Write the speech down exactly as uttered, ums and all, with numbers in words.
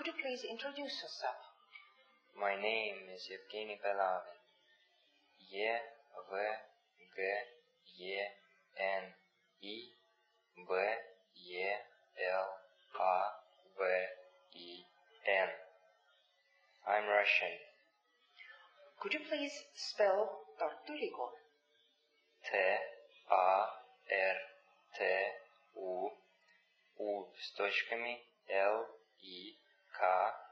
you please introduce yourself? My name is Evgeny Belavin. E V G E N I B E L A V I N. I'm Russian. Could you please spell Tartu Ülikool? T A R T U U с точками L I K